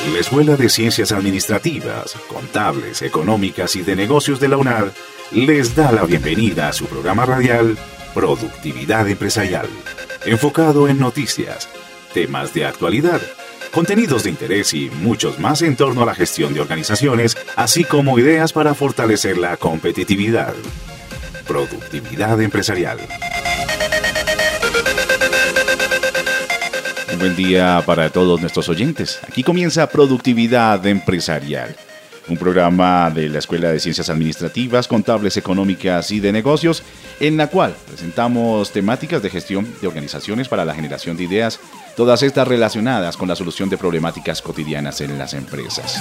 La Escuela de Ciencias Administrativas, Contables, Económicas y de Negocios de la UNAD les da la bienvenida a su programa radial Productividad Empresarial, enfocado en noticias, temas de actualidad, contenidos de interés y muchos más en torno a la gestión de organizaciones, así como ideas para fortalecer la competitividad. Productividad Empresarial. Un buen día para todos nuestros oyentes. Aquí comienza Productividad Empresarial, un programa de la Escuela de Ciencias Administrativas, Contables, Económicas y de Negocios, en la cual presentamos temáticas de gestión de organizaciones para la generación de ideas, todas estas relacionadas con la solución de problemáticas cotidianas en las empresas.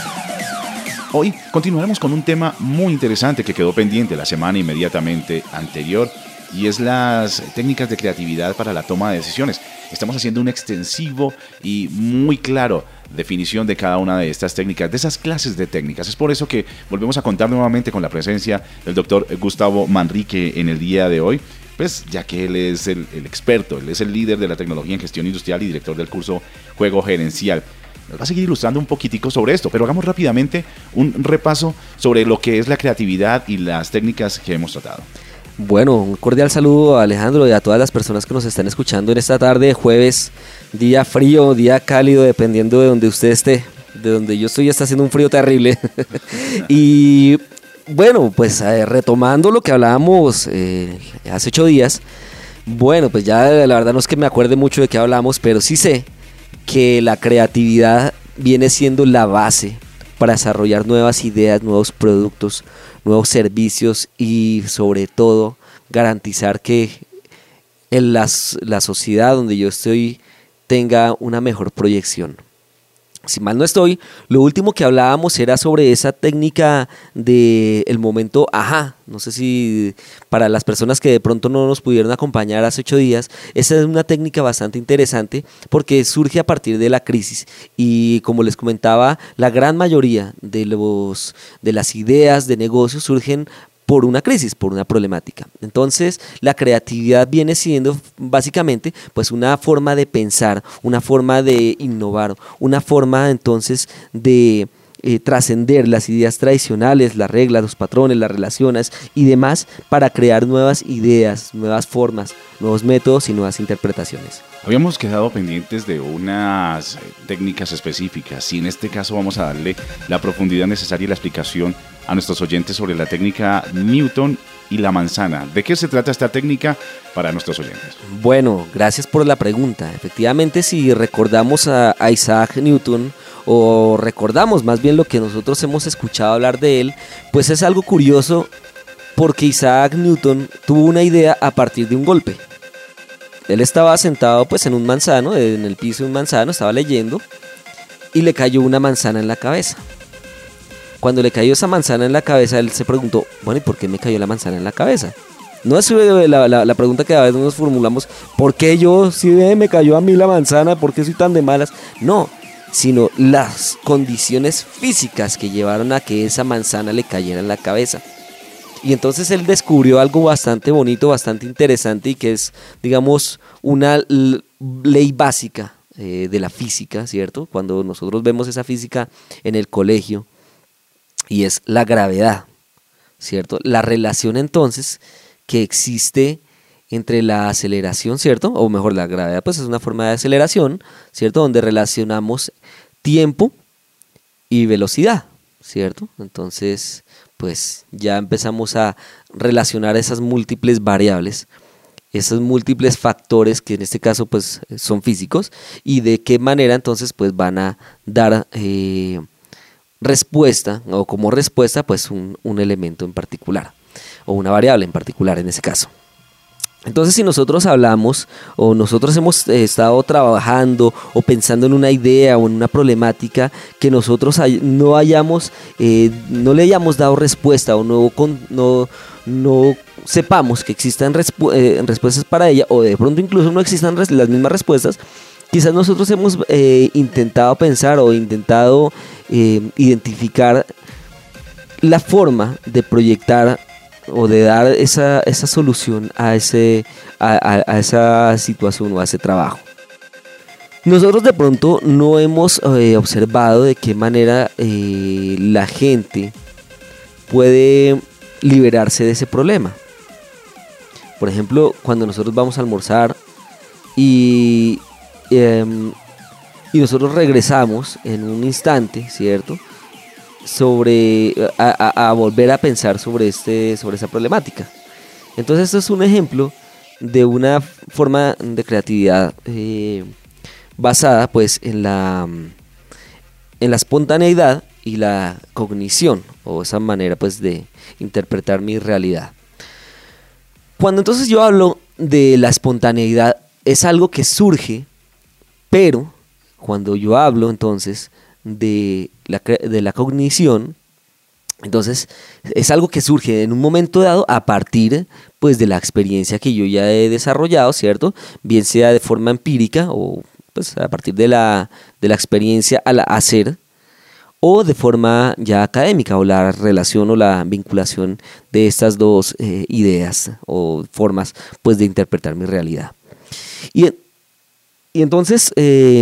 Hoy continuaremos con un tema muy interesante que quedó pendiente la semana inmediatamente anterior, y es las técnicas de creatividad para la toma de decisiones. Estamos haciendo un extensivo y muy claro definición de cada una de estas técnicas, de esas clases de técnicas. Es por eso que volvemos a contar nuevamente con la presencia del doctor Gustavo Manrique en el día de hoy, pues ya que él es el experto, él es el líder de la tecnología en gestión industrial y director del curso Juego Gerencial. Nos va a seguir ilustrando un poquitico sobre esto, pero hagamos rápidamente un repaso sobre lo que es la creatividad y las técnicas que hemos tratado. Bueno, un cordial saludo a Alejandro y a todas las personas que nos están escuchando en esta tarde de jueves, día frío, día cálido, dependiendo de donde usted esté. De donde yo estoy está haciendo un frío terrible. Y bueno, pues retomando lo que hablábamos hace 8 días, bueno, pues ya la verdad no es que me acuerde mucho de qué hablamos, pero sí sé que la creatividad viene siendo la base para desarrollar nuevas ideas, nuevos productos, nuevos servicios y sobre todo garantizar que en la sociedad donde yo estoy tenga una mejor proyección. Si mal no estoy, lo último que hablábamos era sobre esa técnica del momento ajá. No sé si para las personas que de pronto no nos pudieron acompañar hace 8 días, esa es una técnica bastante interesante porque surge a partir de la crisis y como les comentaba, la gran mayoría de las ideas de negocio surgen por una crisis, por una problemática. Entonces, la creatividad viene siendo básicamente pues una forma de pensar, una forma de innovar, una forma entonces de trascender las ideas tradicionales, las reglas, los patrones, las relaciones y demás para crear nuevas ideas, nuevas formas, nuevos métodos y nuevas interpretaciones. Habíamos quedado pendientes de unas técnicas específicas y en este caso vamos a darle la profundidad necesaria y la explicación a nuestros oyentes sobre la técnica Newton y la manzana. ¿De qué se trata esta técnica para nuestros oyentes? Bueno, gracias por la pregunta. Efectivamente, si recordamos a Isaac Newton, o recordamos más bien lo que nosotros hemos escuchado hablar de él, pues es algo curioso porque Isaac Newton tuvo una idea a partir de un golpe. Él estaba sentado pues en un manzano, en el piso de un manzano, estaba leyendo y le cayó una manzana en la cabeza. Cuando le cayó esa manzana en la cabeza, él se preguntó, bueno, ¿y por qué me cayó la manzana en la cabeza? No es la pregunta que a veces nos formulamos, ¿por qué yo, si me cayó a mí la manzana, por qué soy tan de malas? No, sino las condiciones físicas que llevaron a que esa manzana le cayera en la cabeza. Y entonces él descubrió algo bastante bonito, bastante interesante y que es, digamos, una ley básica de la física, ¿cierto? Cuando nosotros vemos esa física en el colegio, y es la gravedad, ¿cierto? La relación entonces que existe entre la aceleración, ¿cierto? O mejor, la gravedad pues es una forma de aceleración, ¿cierto? Donde relacionamos tiempo y velocidad, ¿cierto? Entonces, pues ya empezamos a relacionar esas múltiples variables, esos múltiples factores que en este caso pues son físicos y de qué manera entonces pues van a dar respuesta o como respuesta pues un elemento en particular o una variable en particular en ese caso. Entonces si nosotros hablamos o nosotros hemos estado trabajando o pensando en una idea o en una problemática que nosotros no le hayamos dado respuesta o no sepamos que existan respuestas para ella o de pronto incluso no existan las mismas respuestas, quizás nosotros hemos intentado pensar o intentado identificar la forma de proyectar o de dar esa solución a esa situación o a ese trabajo. Nosotros de pronto no hemos observado de qué manera la gente puede liberarse de ese problema. Por ejemplo, cuando nosotros vamos a almorzar y nosotros regresamos en un instante, ¿cierto? A volver a pensar sobre esa problemática. Entonces esto es un ejemplo de una forma de creatividad basada pues en la espontaneidad y la cognición, o esa manera pues de interpretar mi realidad. Cuando entonces yo hablo de la espontaneidad, es algo que surge, pero cuando yo hablo entonces de la cognición, entonces es algo que surge en un momento dado a partir pues de la experiencia que yo ya he desarrollado, ¿cierto? Bien sea de forma empírica o pues a partir de la experiencia al hacer, o de forma ya académica, o la relación o la vinculación de estas dos ideas o formas pues de interpretar mi realidad. Y entonces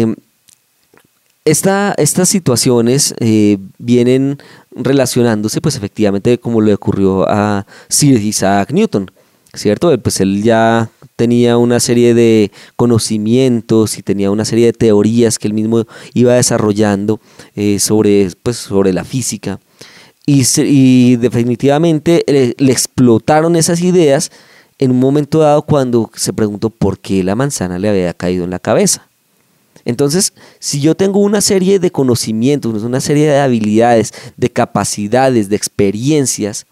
estas situaciones vienen relacionándose pues efectivamente como le ocurrió a Sir Isaac Newton, ¿cierto? Pues él ya tenía una serie de conocimientos y tenía una serie de teorías que él mismo iba desarrollando sobre la física, y definitivamente le explotaron esas ideas en un momento dado cuando se preguntó por qué la manzana le había caído en la cabeza. Entonces, si yo tengo una serie de conocimientos, una serie de habilidades, de capacidades, de experiencias,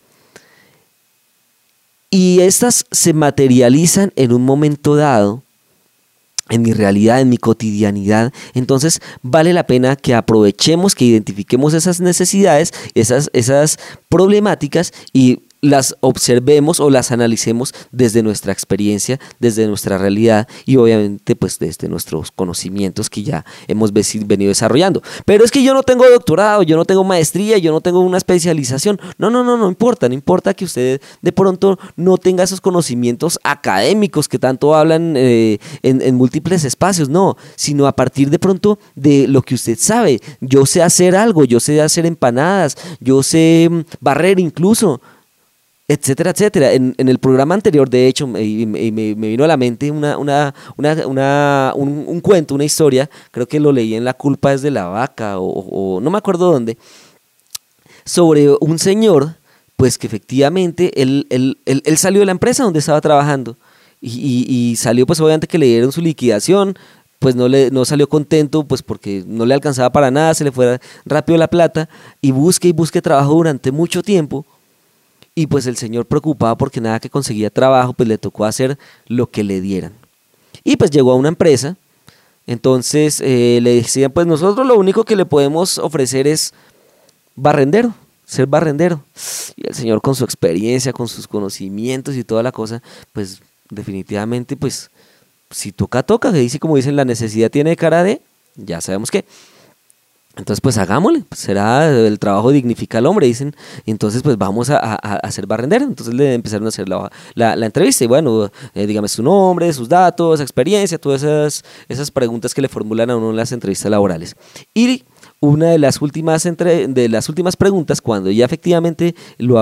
y estas se materializan en un momento dado, en mi realidad, en mi cotidianidad, entonces vale la pena que aprovechemos, que identifiquemos esas necesidades, esas problemáticas, y las observemos o las analicemos desde nuestra experiencia, desde nuestra realidad y obviamente pues desde nuestros conocimientos que ya hemos venido desarrollando. Pero es que yo no tengo doctorado, yo no tengo maestría, yo no tengo una especialización. No importa que usted de pronto no tenga esos conocimientos académicos que tanto hablan en múltiples espacios, no, sino a partir de pronto de lo que usted sabe. Yo sé hacer algo, yo sé hacer empanadas, yo sé barrer incluso, etcétera, etcétera. En el programa anterior, de hecho, me vino a la mente un cuento, una historia, creo que lo leí en La culpa es de la vaca, o no me acuerdo dónde, sobre un señor, pues que efectivamente él salió de la empresa donde estaba trabajando, y salió pues obviamente que le dieron su liquidación, pues no salió contento, pues porque no le alcanzaba para nada, se le fue rápido la plata, y busque trabajo durante mucho tiempo. Y pues el señor, preocupado porque nada que conseguía trabajo, pues le tocó hacer lo que le dieran. Y pues llegó a una empresa, entonces le decían, pues nosotros lo único que le podemos ofrecer es ser barrendero. Y el señor, con su experiencia, con sus conocimientos y toda la cosa, pues definitivamente, pues si toca, que dice, como dicen, la necesidad tiene cara de, ya sabemos qué. Entonces pues hagámosle, será el trabajo dignifica al hombre, dicen, y entonces pues vamos a ser barrendero. Entonces le empezaron a hacer la entrevista, y bueno, dígame su nombre, sus datos, experiencia, todas esas preguntas que le formulan a uno en las entrevistas laborales. Y una de las últimas preguntas, cuando ya efectivamente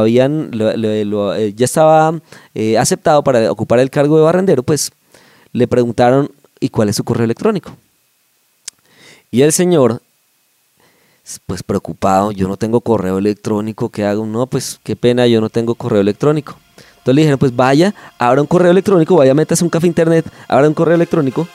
ya estaba aceptado para ocupar el cargo de barrendero, pues le preguntaron, ¿y cuál es su correo electrónico? Y el señor, pues preocupado, yo no tengo correo electrónico, ¿qué hago? No, pues qué pena, yo no tengo correo electrónico. Entonces le dijeron, pues vaya, abra un correo electrónico, vaya, métase un café internet, abra un correo electrónico,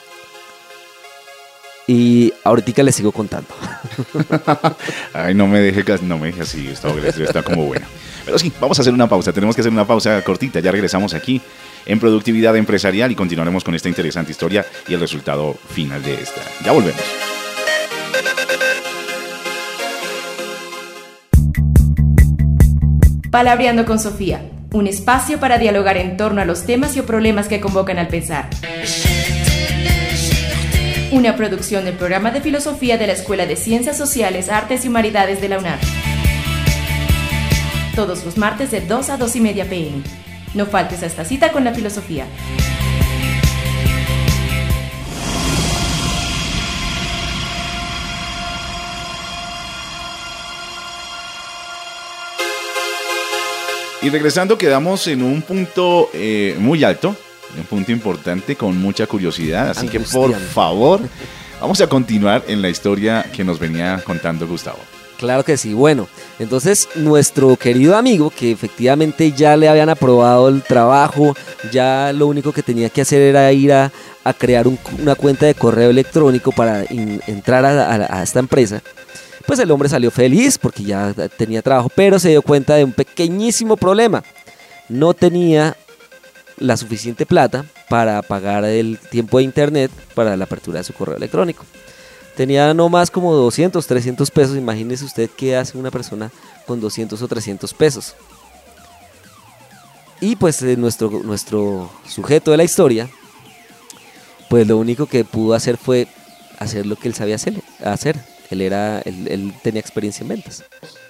y ahorita le sigo contando. Ay, no me deje así, está como bueno. Pero sí, vamos a hacer una pausa, tenemos que hacer una pausa cortita, ya regresamos aquí en Productividad Empresarial y continuaremos con esta interesante historia y el resultado final de esta. Ya volvemos. Palabreando con Sofía, un espacio para dialogar en torno a los temas y o problemas que convocan al pensar. Una producción del programa de filosofía de la Escuela de Ciencias Sociales, Artes y Humanidades de la UNAM. Todos los martes de 2 a 2:30 p.m. No faltes a esta cita con la filosofía. 「君の声が聞こえる」 Y regresando, quedamos en un punto muy alto, un punto importante con mucha curiosidad. Así que por favor, vamos a continuar en la historia que nos venía contando Gustavo. Claro que sí. Bueno, entonces nuestro querido amigo, que efectivamente ya le habían aprobado el trabajo, ya lo único que tenía que hacer era ir a crear una cuenta de correo electrónico para entrar a esta empresa. Pues el hombre salió feliz porque ya tenía trabajo, pero se dio cuenta de un pequeñísimo problema. No tenía la suficiente plata para pagar el tiempo de internet para la apertura de su correo electrónico. Tenía no más como 200, 300 pesos. Imagínese usted qué hace una persona con 200 o 300 pesos. Y pues nuestro sujeto de la historia, pues lo único que pudo hacer fue hacer lo que él sabía hacer. Él tenía experiencia en ventas.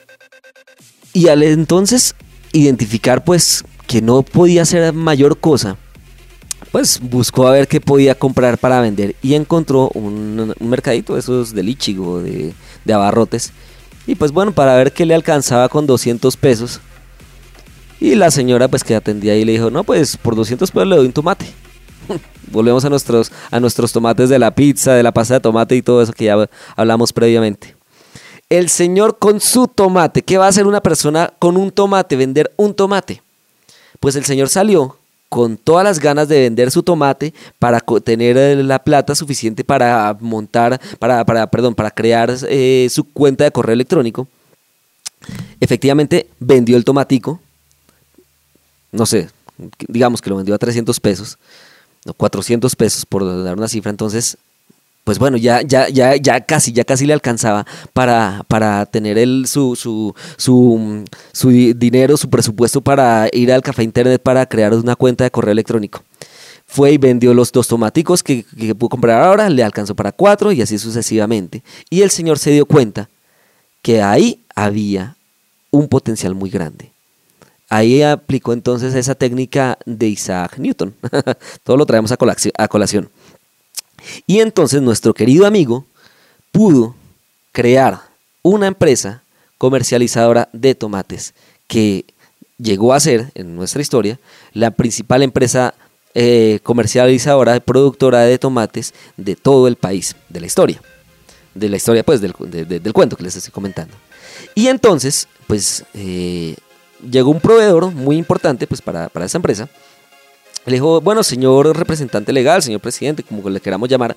Y al entonces identificar pues que no podía hacer mayor cosa, pues buscó a ver qué podía comprar para vender y encontró un mercadito de esos del Ichigo, de abarrotes. Y pues bueno, para ver qué le alcanzaba con 200 pesos. Y la señora pues que atendía ahí le dijo, no, pues por 200 pesos le doy un tomate. Volvemos a nuestros tomates de la pizza, de la pasta de tomate y todo eso que ya hablamos previamente. El señor con su tomate. ¿Qué va a hacer una persona con un tomate? Vender un tomate. Pues el señor salió con todas las ganas de vender su tomate para tener la plata suficiente para montar, para crear su cuenta de correo electrónico. Efectivamente vendió el tomatico. No sé, digamos que lo vendió a 300 pesos. 400 pesos por dar una cifra. Entonces pues bueno, ya casi le alcanzaba para tener su dinero, su presupuesto para ir al café internet para crear una cuenta de correo electrónico. Fue y vendió los 2 tomaticos que pudo comprar ahora, le alcanzó para 4 y así sucesivamente. Y el señor se dio cuenta que ahí había un potencial muy grande. Ahí aplicó entonces esa técnica de Isaac Newton. Todo lo traemos a colación. Y entonces nuestro querido amigo pudo crear una empresa comercializadora de tomates que llegó a ser, en nuestra historia, la principal empresa comercializadora y productora de tomates de todo el país, de la historia pues del cuento que les estoy comentando. Y entonces pues llegó un proveedor muy importante pues para esa empresa. Le dijo, bueno, señor representante legal, señor presidente, como le queramos llamar,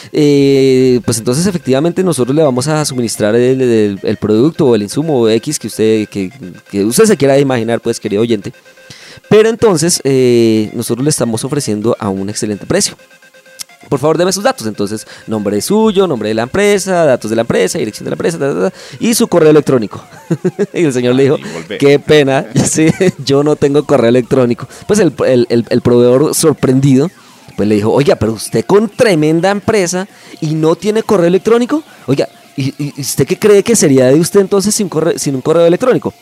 pues entonces efectivamente nosotros le vamos a suministrar el producto o el insumo X que usted se quiera imaginar, pues, querido oyente. Pero entonces nosotros le estamos ofreciendo a un excelente precio. Por favor, deme sus datos. Entonces, nombre suyo, nombre de la empresa, datos de la empresa, dirección de la empresa, y su correo electrónico. Y el señor le dijo, qué pena, yo no tengo correo electrónico. Pues el proveedor sorprendido, pues le dijo, oiga, pero usted con tremenda empresa y no tiene correo electrónico. Oiga, ¿y usted qué cree que sería de usted entonces sin un correo electrónico?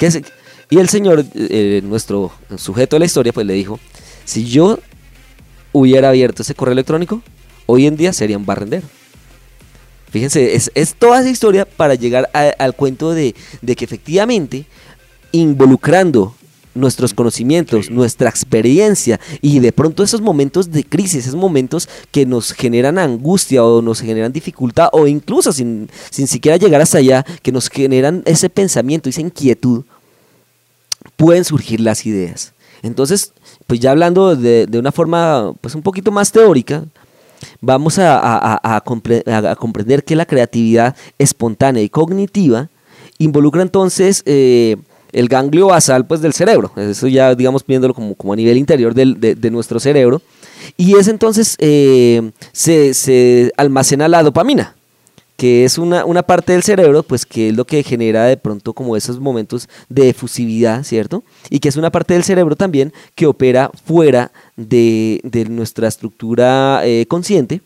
Y el señor, nuestro sujeto de la historia, pues le dijo, si yo hubiera abierto ese correo electrónico, hoy en día sería un barrendero. Fíjense, es toda esa historia para llegar al cuento de que efectivamente, involucrando nuestros conocimientos, nuestra experiencia y de pronto esos momentos de crisis, esos momentos que nos generan angustia o nos generan dificultad o incluso sin siquiera llegar hasta allá, que nos generan ese pensamiento, esa inquietud, pueden surgir las ideas. Entonces, pues ya hablando de una forma pues un poquito más teórica, vamos a comprender que la creatividad espontánea y cognitiva involucra entonces el ganglio basal pues del cerebro. Eso ya digamos viéndolo como a nivel interior de nuestro cerebro. Y es entonces se almacena la dopamina, que es una parte del cerebro, pues que es lo que genera de pronto como esos momentos de efusividad, ¿cierto? Y que es una parte del cerebro también que opera fuera de nuestra estructura consciente,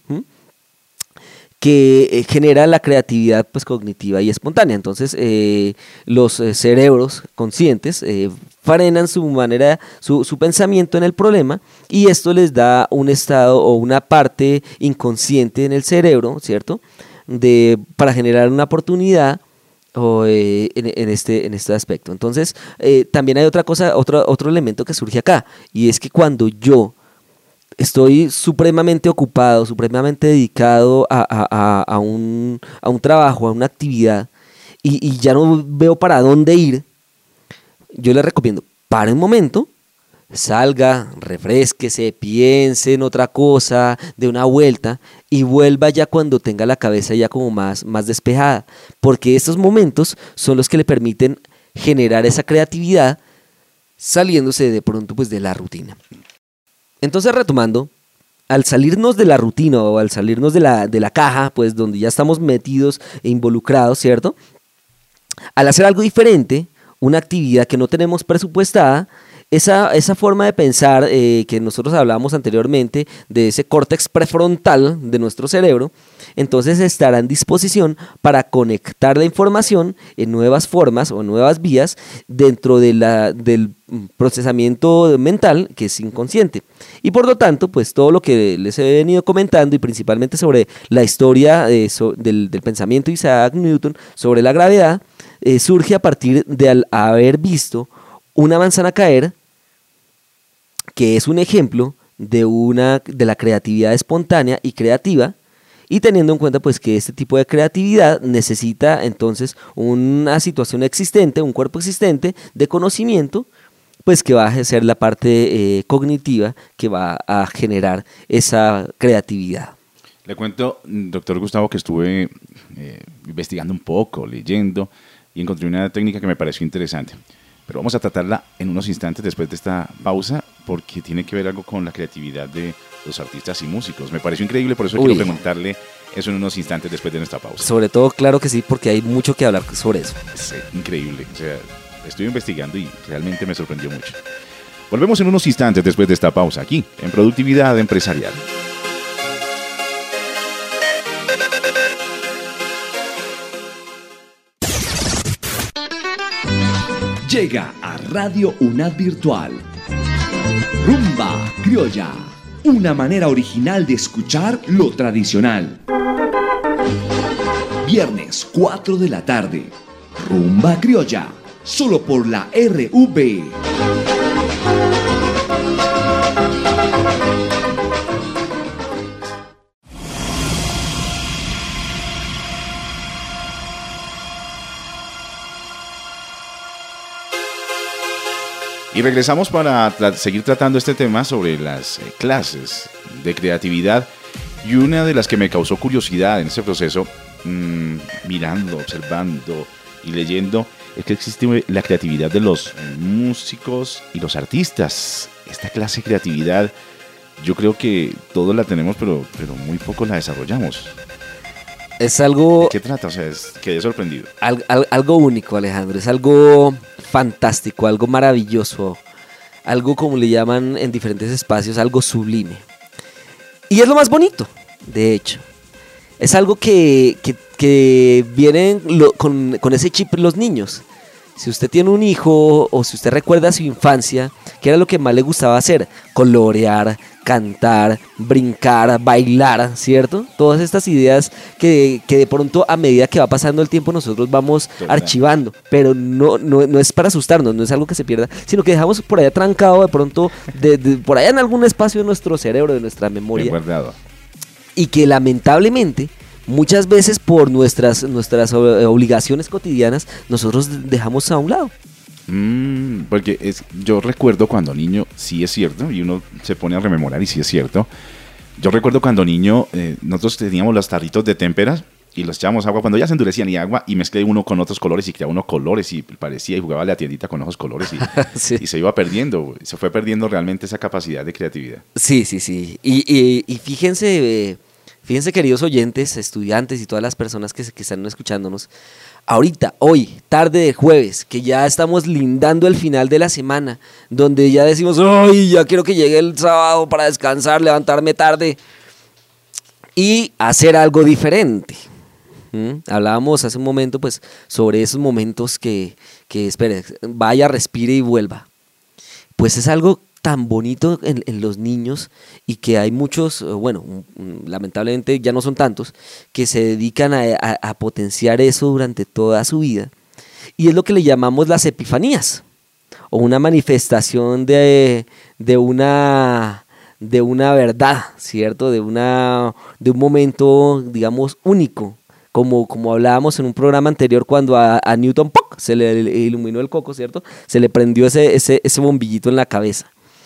que genera la creatividad pues cognitiva y espontánea. Entonces los cerebros conscientes frenan su pensamiento en el problema y esto les da un estado o una parte inconsciente en el cerebro, ¿cierto? Para generar una oportunidad o en este aspecto. Entonces, también hay otra cosa, otro elemento que surge acá, y es que cuando yo estoy supremamente ocupado, supremamente dedicado a un trabajo, a una actividad, y ya no veo para dónde ir, yo le recomiendo, pare un momento, salga, refrésquese, piense en otra cosa, de una vuelta y vuelva ya cuando tenga la cabeza ya como más despejada, porque estos momentos son los que le permiten generar esa creatividad saliéndose de pronto pues de la rutina. Entonces, retomando, al salirnos de la rutina o al salirnos de la caja, pues donde ya estamos metidos e involucrados, ¿cierto? Al hacer algo diferente, una actividad que no tenemos presupuestada, esa forma de pensar que nosotros hablábamos anteriormente, de ese córtex prefrontal de nuestro cerebro, entonces estará en disposición para conectar la información en nuevas formas o nuevas vías dentro del procesamiento mental que es inconsciente. Y por lo tanto, pues todo lo que les he venido comentando y principalmente sobre la historia del pensamiento de Isaac Newton sobre la gravedad, surge a partir de haber visto una manzana caer, que es un ejemplo de la creatividad espontánea y creativa, y teniendo en cuenta pues que este tipo de creatividad necesita entonces una situación existente, un cuerpo existente de conocimiento, pues que va a ser la parte cognitiva que va a generar esa creatividad. Le cuento, doctor Gustavo, que estuve investigando un poco, leyendo, y encontré una técnica que me pareció interesante. Pero vamos a tratarla en unos instantes después de esta pausa, porque tiene que ver algo con la creatividad de los artistas y músicos. Me pareció increíble, por eso quiero preguntarle eso en unos instantes después de nuestra pausa. Sobre todo, claro que sí, porque hay mucho que hablar sobre eso. Sí, increíble. O sea, estuve investigando y realmente me sorprendió mucho. Volvemos en unos instantes después de esta pausa, aquí, en Productividad Empresarial. Llega a Radio UNAD Virtual Rumba Criolla, una manera original de escuchar lo tradicional. Viernes 4 de la tarde, Rumba Criolla, solo por la RV. Y regresamos para seguir tratando este tema sobre las clases de creatividad. Y una de las que me causó curiosidad en ese proceso, mirando, observando y leyendo, es que existe la creatividad de los músicos y los artistas. Esta clase de creatividad, yo creo que todos la tenemos, pero muy poco la desarrollamos. Es algo... ¿De qué trata? O sea, quedé sorprendido. Algo único, Alejandro. Es algo fantástico, algo maravilloso. Algo, como le llaman en diferentes espacios, algo sublime. Y es lo más bonito, de hecho. Es algo que viene con ese chip los niños. Si usted tiene un hijo o si usted recuerda su infancia, ¿qué era lo que más le gustaba hacer? Colorear, cantar, brincar, bailar, ¿cierto? Todas estas ideas que de pronto a medida que va pasando el tiempo nosotros vamos archivando, pero no es para asustarnos, no es algo que se pierda, sino que dejamos por allá trancado de pronto, por allá en algún espacio de nuestro cerebro, de nuestra memoria. Guardado. Y que lamentablemente muchas veces por nuestras obligaciones cotidianas nosotros dejamos a un lado. Porque yo recuerdo cuando niño, sí es cierto, y uno se pone a rememorar y sí es cierto. Yo recuerdo cuando niño, nosotros teníamos los tarritos de témperas y los echábamos agua cuando ya se endurecían y agua y mezclé uno con otros colores y creaba unos colores y parecía y jugaba a la tiendita con esos colores sí. Y se iba perdiendo, se fue perdiendo realmente esa capacidad de creatividad. Sí. Y fíjense, queridos oyentes, estudiantes y todas las personas que están escuchándonos, ahorita, hoy, tarde de jueves, que ya estamos lindando el final de la semana, donde ya decimos, ¡ay, ya quiero que llegue el sábado para descansar, levantarme tarde y hacer algo diferente! Hablábamos hace un momento pues sobre esos momentos que espere, vaya, respire y vuelva. Pues es algo tan bonito en los niños y que hay muchos, lamentablemente ya no son tantos, que se dedican a potenciar eso durante toda su vida. Y es lo que le llamamos las epifanías, o una manifestación de una verdad, ¿cierto? De un momento, digamos, único. Como hablábamos en un programa anterior, cuando a Newton ¡poc!, se le iluminó el coco, ¿cierto? Se le prendió ese bombillito en la cabeza.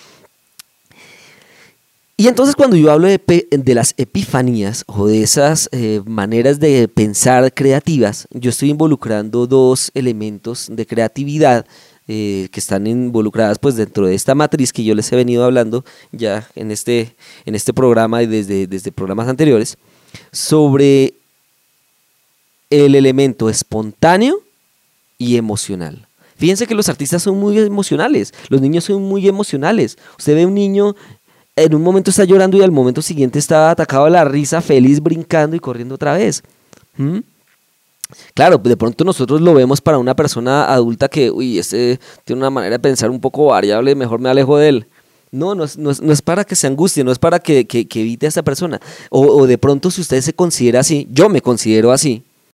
Y entonces cuando yo hablo de las epifanías o de esas maneras de pensar creativas, yo estoy involucrando dos elementos de creatividad que están involucradas pues dentro de esta matriz que yo les he venido hablando ya en este programa y desde programas anteriores, sobre el elemento espontáneo y emocional. Fíjense que los artistas son muy emocionales, los niños son muy emocionales. Usted ve un niño, en un momento está llorando y al momento siguiente está atacado a la risa, feliz, brincando y corriendo otra vez. Claro, de pronto nosotros lo vemos para una persona adulta que, tiene una manera de pensar un poco variable, mejor me alejo de él. No es para que se angustie, no es para que evite a esta persona. O de pronto si usted se considera así, yo me considero así,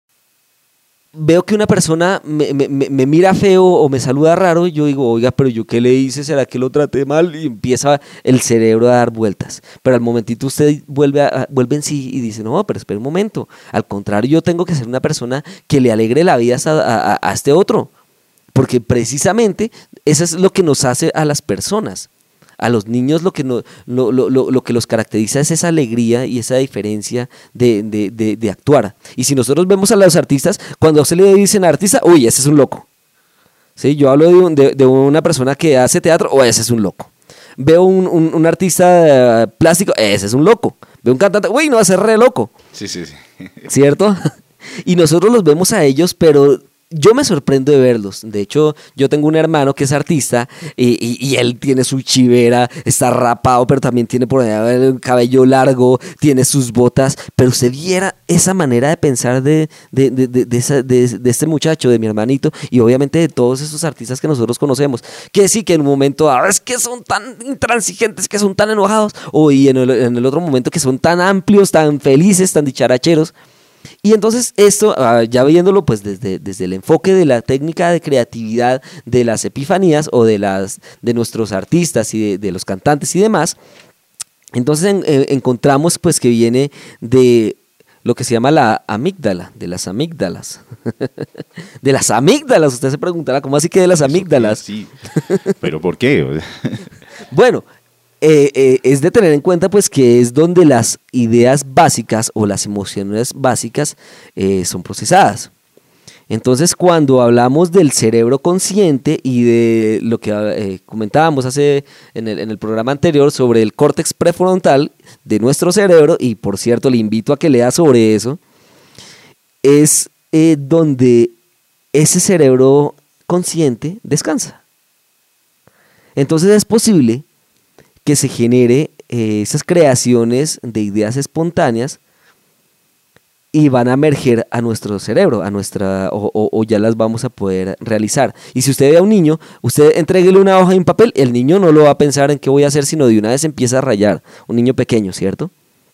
veo que una persona me mira feo o me saluda raro y yo digo, oiga, pero ¿yo qué le hice? ¿Será que lo traté mal? Y empieza el cerebro a dar vueltas. Pero al momentito usted vuelve en sí y dice, no, pero espera un momento. Al contrario, yo tengo que ser una persona que le alegre la vida a este otro. Porque precisamente eso es lo que nos hace a las personas. A los niños lo que los caracteriza es esa alegría y esa diferencia de actuar. Y si nosotros vemos a los artistas, cuando a usted le dicen artista, uy, ese es un loco. ¿Sí? Yo hablo de una persona que hace teatro, ese es un loco. Veo un artista plástico, ese es un loco. Veo un cantante, uy, no, ese es re loco. Sí. ¿Cierto? Y nosotros los vemos a ellos, pero yo me sorprendo de verlos. De hecho, yo tengo un hermano que es artista y él tiene su chivera, está rapado, pero también tiene por allá el cabello largo, tiene sus botas. Pero usted viera esa manera de pensar de este muchacho, de mi hermanito, y obviamente de todos esos artistas que nosotros conocemos. Que sí, que en un momento es que son tan intransigentes, que son tan enojados, y en el otro momento que son tan amplios, tan felices, tan dicharacheros. Y entonces esto, ya viéndolo pues desde el enfoque de la técnica de creatividad de las epifanías o de nuestros artistas y de los cantantes y demás, entonces encontramos pues que viene de lo que se llama la amígdala, de las amígdalas. De las amígdalas, usted se preguntará, ¿cómo así que de las amígdalas? Sí, pero ¿por qué? Bueno, es de tener en cuenta pues que es donde las ideas básicas o las emociones básicas son procesadas. Entonces, cuando hablamos del cerebro consciente y de lo que comentábamos en el programa anterior sobre el córtex prefrontal de nuestro cerebro, y por cierto le invito a que lea sobre eso, es donde ese cerebro consciente descansa. Entonces es posible que se genere esas creaciones de ideas espontáneas y van a emerger a nuestro cerebro, o ya las vamos a poder realizar. Y si usted ve a un niño, usted entréguele una hoja y un papel, el niño no lo va a pensar en qué voy a hacer, sino de una vez empieza a rayar. Un niño pequeño, ¿cierto?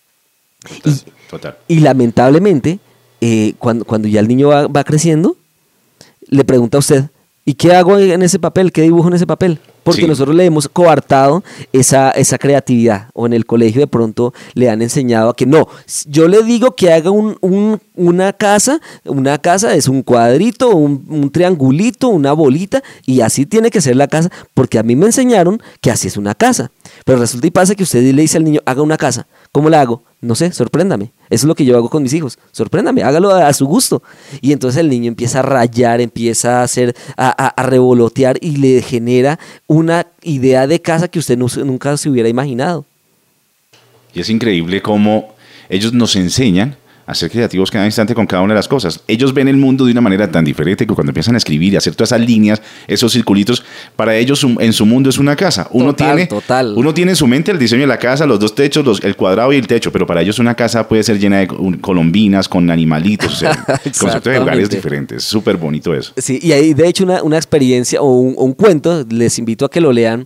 Total. Y lamentablemente, cuando ya el niño va creciendo, le pregunta a usted, ¿y qué hago en ese papel? ¿Qué dibujo en ese papel? Porque nosotros le hemos coartado esa creatividad, o en el colegio de pronto le han enseñado a que no, yo le digo que haga una casa es un cuadrito, un triangulito, una bolita, y así tiene que ser la casa, porque a mí me enseñaron que así es una casa. Pero resulta y pasa que usted le dice al niño, haga una casa. ¿Cómo la hago? No sé, sorpréndame. Eso es lo que yo hago con mis hijos. Sorpréndame, hágalo a su gusto. Y entonces el niño empieza a rayar, empieza a hacer, a revolotear, y le genera una idea de casa que usted nunca se hubiera imaginado. Y es increíble cómo ellos nos enseñan a ser creativos cada instante con cada una de las cosas. Ellos ven el mundo de una manera tan diferente que cuando empiezan a escribir y hacer todas esas líneas, esos circulitos, para ellos en su mundo es una casa. Uno tiene en su mente el diseño de la casa, los dos techos, el cuadrado y el techo, pero para ellos una casa puede ser llena de colombinas, con animalitos, o sea, conceptos de lugares diferentes. Súper bonito eso. Sí, y hay de hecho una experiencia o un cuento, les invito a que lo lean,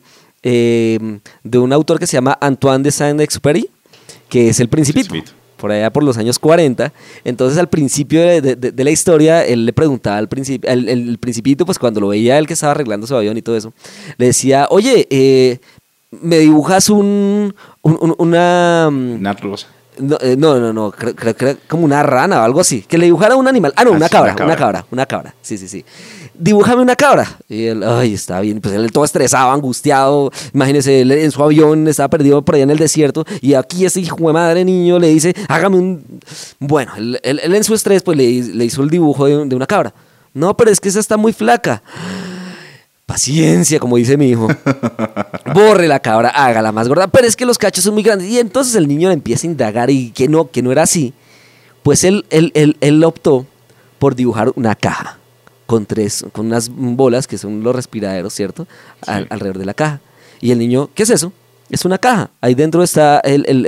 de un autor que se llama Antoine de Saint-Exupéry, que es El Principito. Por allá por los años 40. Entonces al principio de la historia, él le preguntaba al el Principito, pues cuando lo veía él que estaba arreglando su avión y todo eso, le decía, oye, ¿me dibujas una rosa? No, creo que era como una rana o algo así, que le dibujara un animal, una cabra, sí, dibújame una cabra, y él, ay, está bien, pues él todo estresado, angustiado, imagínese, él en su avión estaba perdido por allá en el desierto, y aquí ese hijo de madre niño le dice, hágame bueno, él en su estrés pues le hizo el dibujo de una cabra, no, pero es que esa está muy flaca. Paciencia, como dice mi hijo. Borre la cabra, hágala más gorda. Pero es que los cachos son muy grandes. Y entonces el niño le empieza a indagar y que no era así. Pues él optó por dibujar una caja con unas bolas que son los respiraderos, ¿cierto? Sí. Alrededor de la caja. Y el niño, ¿qué es eso? Es una caja. Ahí dentro está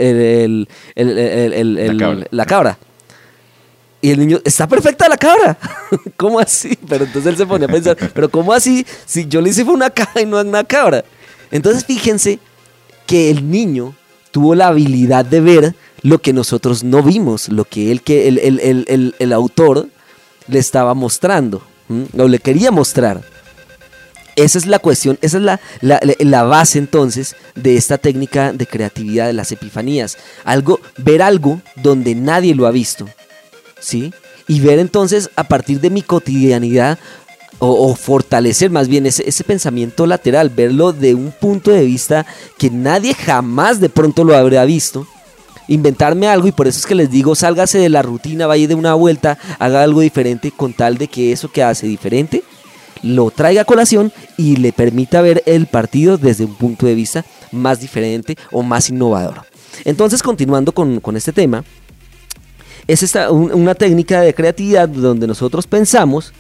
la cabra. Y el niño, está perfecta la cabra. ¿Cómo así? Pero entonces él se ponía a pensar, ¿pero cómo así? Si yo le hice fue una caja y no una cabra. Entonces fíjense que el niño tuvo la habilidad de ver lo que nosotros no vimos, lo que el autor le estaba mostrando, o le quería mostrar. Esa es la cuestión, esa es la base entonces de esta técnica de creatividad de las epifanías. Ver algo donde nadie lo ha visto. ¿Sí? Y ver entonces a partir de mi cotidianidad o fortalecer más bien ese pensamiento lateral, verlo de un punto de vista que nadie jamás de pronto lo habría visto, inventarme algo, y por eso es que les digo, sálgase de la rutina, vaya de una vuelta, haga algo diferente con tal de que eso que hace diferente lo traiga a colación y le permita ver el partido desde un punto de vista más diferente o más innovador. Entonces, continuando con este tema, es una técnica de creatividad donde nosotros pensamos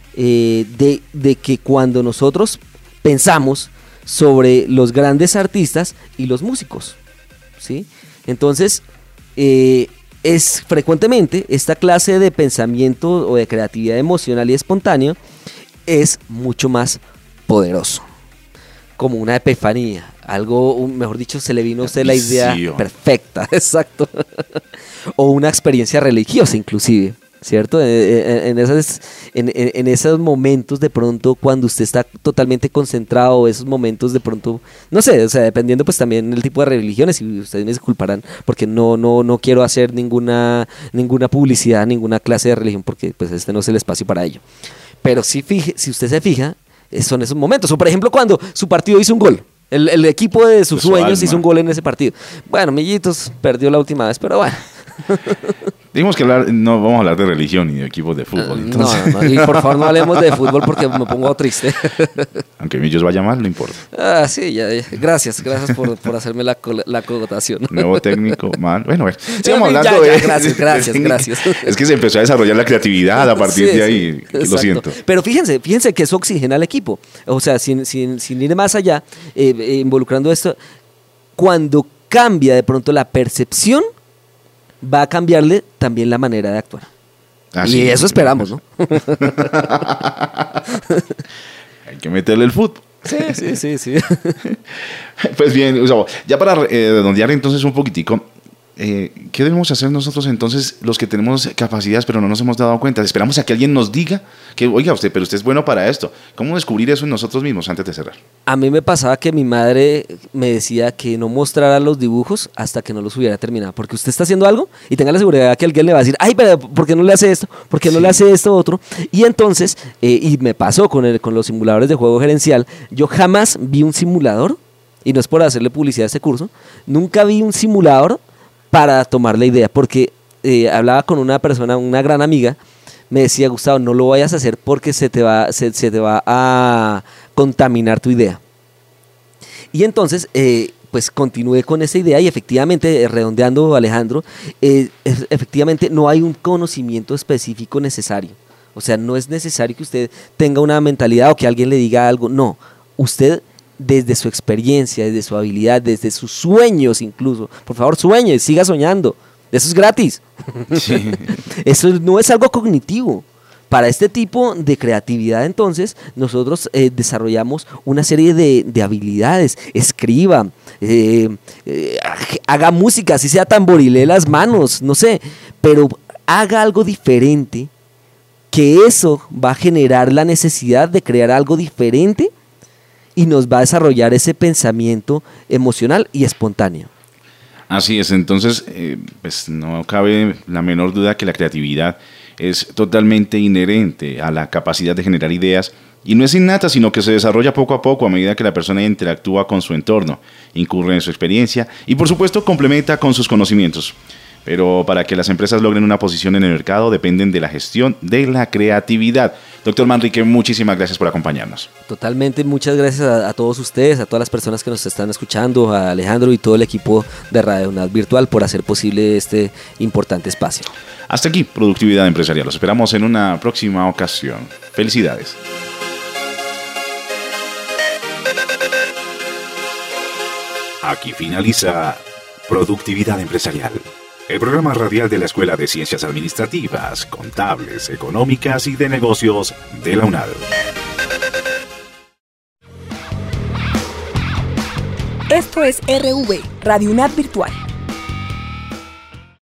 de que cuando nosotros pensamos sobre los grandes artistas y los músicos, ¿sí? Entonces, es frecuentemente esta clase de pensamiento o de creatividad emocional y espontáneo es mucho más poderoso, como una epifanía, algo, mejor dicho, se le vino a usted la idea perfecta, exacto, o una experiencia religiosa inclusive, ¿cierto? En esos momentos de pronto cuando usted está totalmente concentrado, esos momentos de pronto, no sé, o sea, dependiendo pues también del tipo de religiones, y ustedes me disculparán porque no quiero hacer ninguna publicidad, ninguna clase de religión, porque pues este no es el espacio para ello. Pero si usted se fija, son esos momentos. O por ejemplo cuando su partido hizo un gol. El equipo de sus sueños hizo un gol en ese partido. Bueno, Millitos perdió la última vez, pero bueno. Dijimos que no vamos a hablar de religión ni de equipos de fútbol. Entonces. No, y por favor no hablemos de fútbol porque me pongo triste. Aunque Millos vaya mal, no importa. Sí, ya. Gracias por hacerme la acotación. Nuevo técnico, mal. Bueno, sigamos hablando de... Gracias. Es que se empezó a desarrollar la creatividad a partir de ahí. Lo siento. Pero fíjense que eso oxigena al equipo. O sea, sin ir más allá, involucrando esto, cuando cambia de pronto la percepción, va a cambiarle también la manera de actuar. Y eso esperamos, ¿no? Hay que meterle el fútbol. Sí. Pues bien, ya para redondear entonces un poquitico, ¿qué debemos hacer nosotros entonces, los que tenemos capacidades pero no nos hemos dado cuenta? Esperamos a que alguien nos diga que, oiga, pero usted es bueno para esto. ¿Cómo descubrir eso en nosotros mismos antes de cerrar? A mí me pasaba que mi madre me decía que no mostrara los dibujos hasta que no los hubiera terminado, porque usted está haciendo algo y tenga la seguridad que alguien le va a decir, ay, pero ¿por qué no le hace esto? ¿Por qué no le hace esto otro? Y entonces, y me pasó con los simuladores de juego gerencial, yo jamás vi un simulador, y no es por hacerle publicidad a este curso, nunca vi un simulador para tomar la idea, porque hablaba con una persona, una gran amiga, me decía, Gustavo, no lo vayas a hacer porque se te va a contaminar tu idea. Y entonces, pues continué con esa idea y efectivamente, redondeando, Alejandro, efectivamente no hay un conocimiento específico necesario. O sea, no es necesario que usted tenga una mentalidad o que alguien le diga algo, no. Usted, desde su experiencia, desde su habilidad, desde sus sueños incluso, por favor, sueñe, siga soñando. Eso es gratis. Sí. Eso no es algo cognitivo. Para este tipo de creatividad, entonces, nosotros desarrollamos una serie de habilidades. Escriba, haga música, así sea tamborilee las manos, no sé, pero haga algo diferente, que eso va a generar la necesidad de crear algo diferente y nos va a desarrollar ese pensamiento emocional y espontáneo. Así es, entonces pues no cabe la menor duda que la creatividad es totalmente inherente a la capacidad de generar ideas y no es innata, sino que se desarrolla poco a poco a medida que la persona interactúa con su entorno, incurre en su experiencia y por supuesto complementa con sus conocimientos. Pero para que las empresas logren una posición en el mercado dependen de la gestión de la creatividad. Doctor Manrique, muchísimas gracias por acompañarnos. Totalmente, muchas gracias a todos ustedes, a todas las personas que nos están escuchando, a Alejandro y todo el equipo de Radio UNAD Virtual por hacer posible este importante espacio. Hasta aquí, Productividad Empresarial. Los esperamos en una próxima ocasión. Felicidades. Aquí finaliza Productividad Empresarial, el programa radial de la Escuela de Ciencias Administrativas, Contables, Económicas y de Negocios de la UNAD. Esto es RV, Radio UNAD Virtual.